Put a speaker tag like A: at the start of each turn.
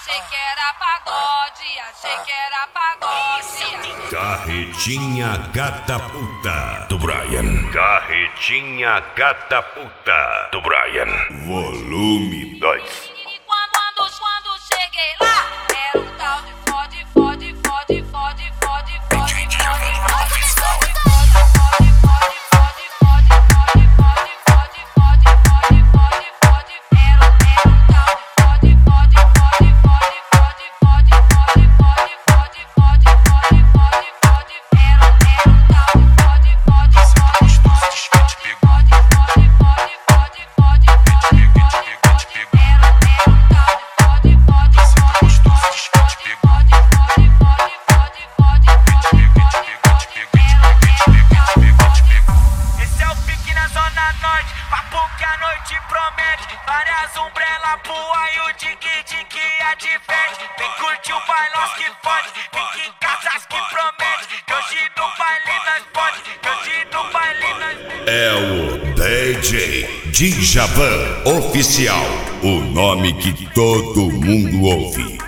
A: achei que era pagode, achei que era pagode.
B: Carretinha gata puta do Brian. Carretinha gata puta do Brian. Volume 2.
A: E quando cheguei lá, era um tal de fode, fode, fode, fode, fode, fode, fode.
C: Papo que a noite promete, várias umbrelas pro aio, dig-dig adverte. Vem curtir o bailão que pode, fique em casas que promete. Que hoje no baile nós pode, que hoje no baile nós...
B: É o DJ Djavan Oficial, o nome que todo mundo ouve.